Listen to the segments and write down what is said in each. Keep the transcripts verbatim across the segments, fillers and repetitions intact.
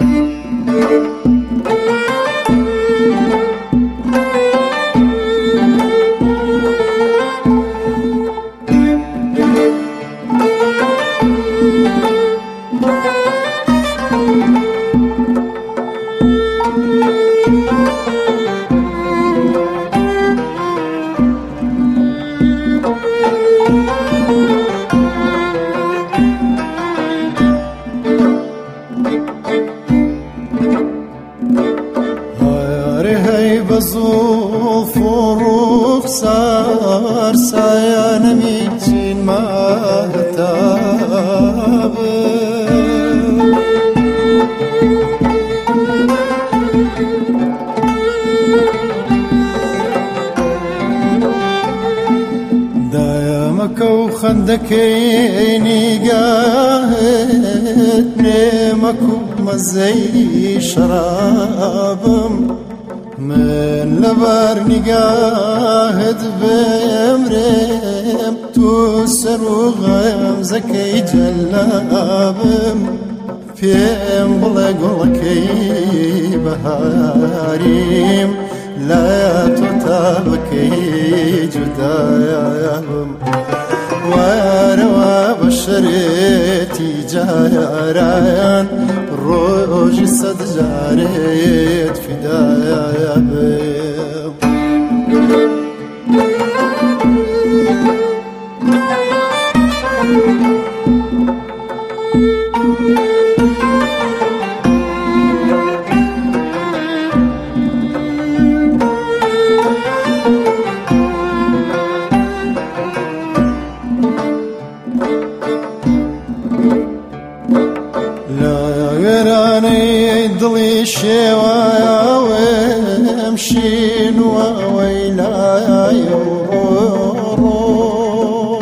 بظروف ورخصار سايانا ميتين ما تاب دايمك وخندكيني قاهد نيمك ومزي شرابم من لبر نقاهد بمريم توسر وغيم زكي جلابم فيم بلقلكي بهاريم لا تتابكي جدايم واروا بشريتي جايران روج صد جاريت فدايا بيم ضلي شوايا وامشين وويلا يورو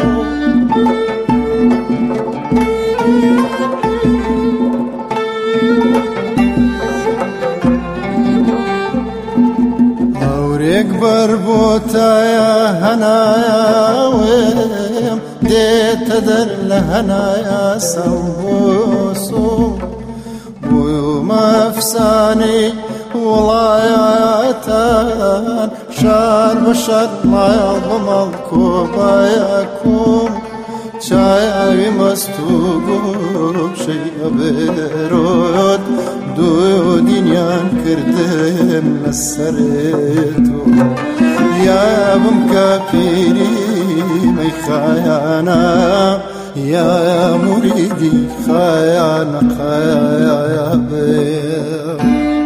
اوريك بربوتا يا هنايا وام ديت در لهنايا سنبوسو وما فساني ولاياتان شار بشر ما يضم الكوباياكم شاي مستوقو شيء بيروت دو دنيان كردم مسريتو يا بمكافيري ميخايانا يا مريدي خايانا خايا بيم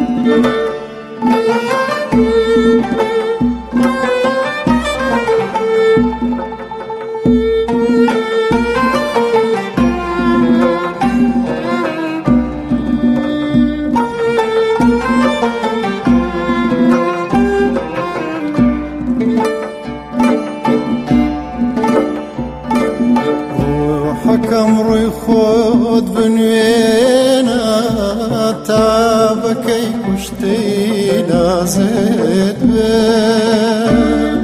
حكم روي خود بنوينا تابكي كشتي لازد بين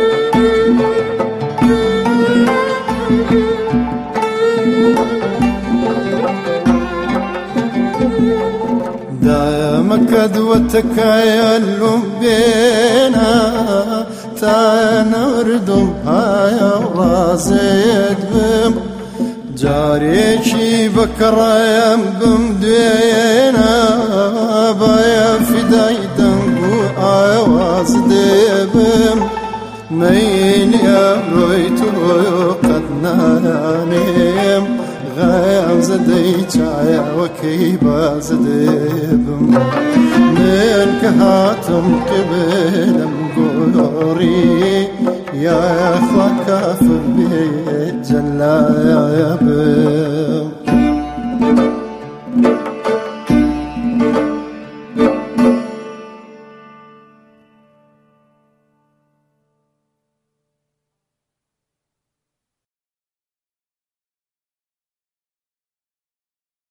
دايمك دوتك يلوم بينا تنردم هاي ورازد بين جاريشي بكرايم بمدينا بايا فداي دنقو آواز ديبم مين يا رويتو قد نانيم غايم زدي جايا وكيبا زديبم من كهاتم قبلم قوري يا أخوة كافر بيت جلا يا بيم